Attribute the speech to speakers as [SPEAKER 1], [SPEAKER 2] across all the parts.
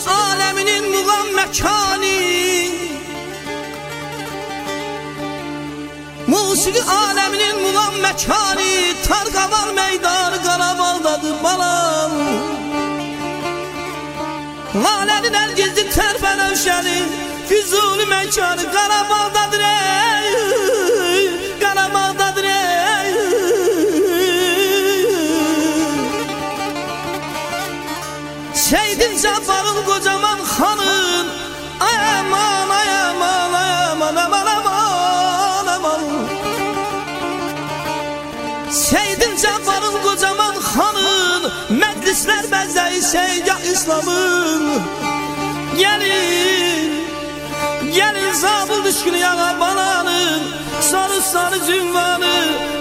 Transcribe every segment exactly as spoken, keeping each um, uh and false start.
[SPEAKER 1] aleminin muğam mekani, Musiki aleminin muğam mekani, Tarqavan meydanı Qarabağdadır balam. Lalənin ən gizli tərpənəvşəni, Füzuli məkanı Qarabağdadır ey, Qarabağdadır ey. Seydin Cabbarın kocaman xanın, ay aman ay aman ay aman aman aman aman. Seydin Cabbarın kocaman xanın, məclislər bəzəyi Seygah İslamın. Gelin, gelin zabıl düşkünü yağa balanın, sarı sarı cünvanı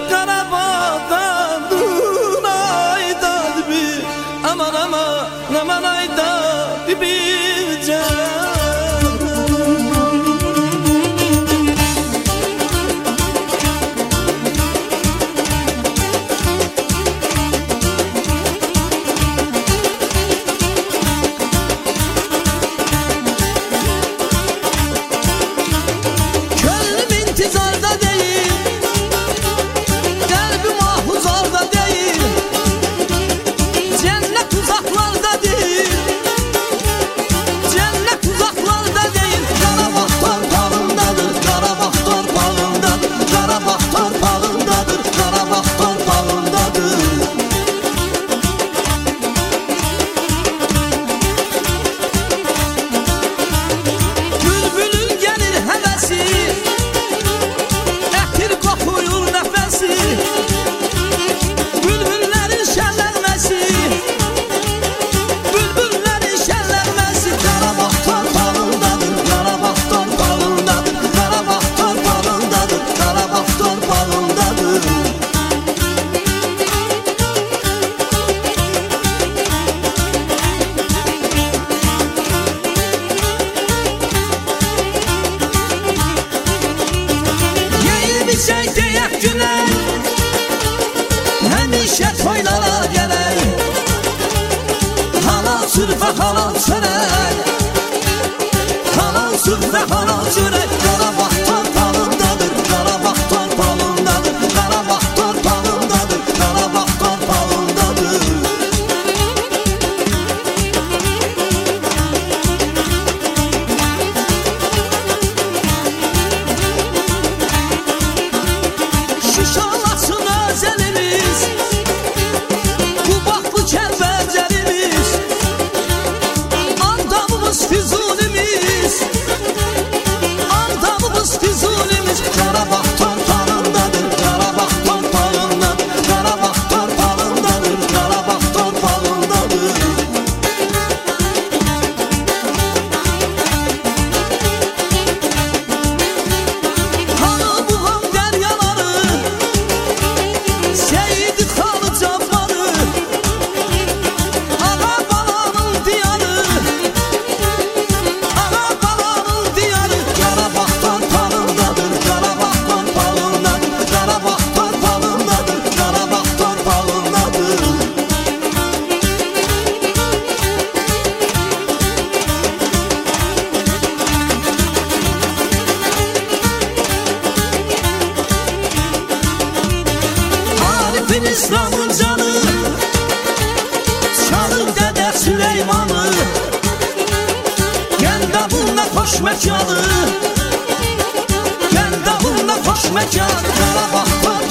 [SPEAKER 1] Qarabağdadır aydadır bir, aman aman aman aydadır bir can. Həmişə toylara gələr, halal sürfə halal çörək, halal sürfə halal çörək. Qarabağ torpağındadır, Qarabağ torpağındadır, Qarabağ torpağındadır, Qarabağ torpağındadır. Şuşalasın özəlimiz, Qubaqlı Kəlbəcərimiz, Andamımız Füzulimiz, Andamımız Füzulimiz. Qarabağ torpağındadır, Qarabağ torpağındadır, Qarabağ torpağındadır, Qarabağ torpağındadır. Hanı buğam dəryaları, Seyidi Xanı Cabbarı, Ağa balanın diyarı, Ağa balanın diyarı. Qarabağ torpağındadır, Qarabağ torpağındadır, Qarabağ torpağındadır, Qarabağ torpağındadır. Arifin İslam'ın canı, Çalın Dədə Süleymanı, Gəndəbunla xoş məkanı, Gəndəbunla xoş məkanı. Qarabağ torpağındadır,